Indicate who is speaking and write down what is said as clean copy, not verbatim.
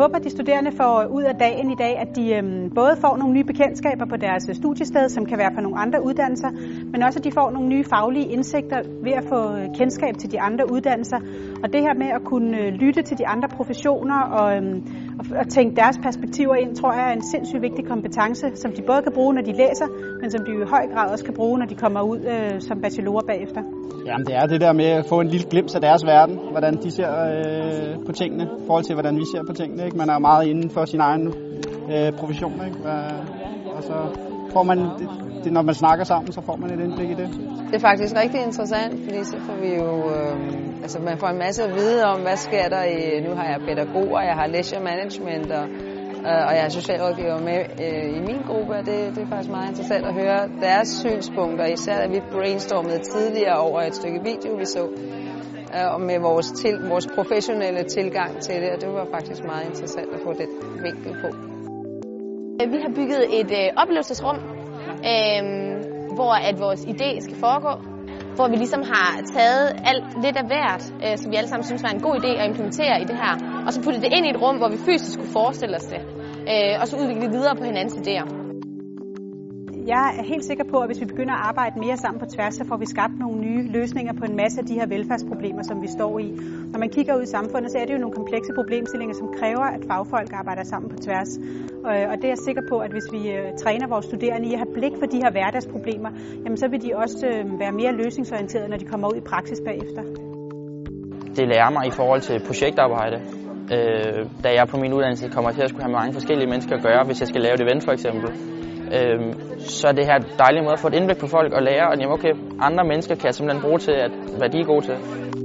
Speaker 1: håber, at de studerende får ud af dagen i dag, at de både får nogle nye bekendtskaber på deres studiested, som kan være på nogle andre uddannelser, men også at de får nogle nye faglige indsigter ved at få kendskab til de andre uddannelser. Og det her med at kunne lytte til de andre professioner og tænke deres perspektiver ind, tror jeg er en sindssygt vigtig kompetence, som de både kan bruge, når de læser, men som de i høj grad også kan bruge, når de kommer ud som bachelorer bagefter.
Speaker 2: Jamen det er det der med at få en lille glimt af deres verden, hvordan de ser på tingene, i forhold til hvordan vi ser på tingene. Ikke? Man er meget inden for sin egen profession, ikke? Og så får man, når man snakker sammen, så får man et indblik i det.
Speaker 3: Det er faktisk rigtig interessant, fordi så får vi jo, man får en masse at vide om, hvad sker der nu har jeg pædagoger, jeg har leisure management, og jeg har socialrådgiver med i min gruppe, og det er faktisk meget interessant at høre deres synspunkter, især da vi brainstormede tidligere over et stykke video, vi så, og med vores professionelle tilgang til det, og det var faktisk meget interessant at få det vinkel på.
Speaker 4: Vi har bygget et oplevelsesrum, hvor at vores idé skal foregå, hvor vi ligesom har taget alt lidt af hvert, som vi alle sammen synes var en god idé at implementere i det her, og så puttet det ind i et rum, hvor vi fysisk kunne forestille os det, og så udvikle videre på hinandens idéer.
Speaker 1: Jeg er helt sikker på, at hvis vi begynder at arbejde mere sammen på tværs, så får vi skabt nogle nye løsninger på en masse af de her velfærdsproblemer, som vi står i. Når man kigger ud i samfundet, så er det jo nogle komplekse problemstillinger, som kræver, at fagfolk arbejder sammen på tværs. Og det er jeg sikker på, at hvis vi træner vores studerende i at have blik for de her hverdagsproblemer, jamen så vil de også være mere løsningsorienterede, når de kommer ud i praksis bagefter.
Speaker 5: Det lærer mig i forhold til projektarbejde. Da jeg på min uddannelse kommer til at skulle have mange forskellige mennesker at gøre, hvis jeg skal lave et event for eksempel. Så er det her dejlige måde at få et indblik på folk og lære, at okay, andre mennesker kan jeg simpelthen bruge til, hvad de er gode til.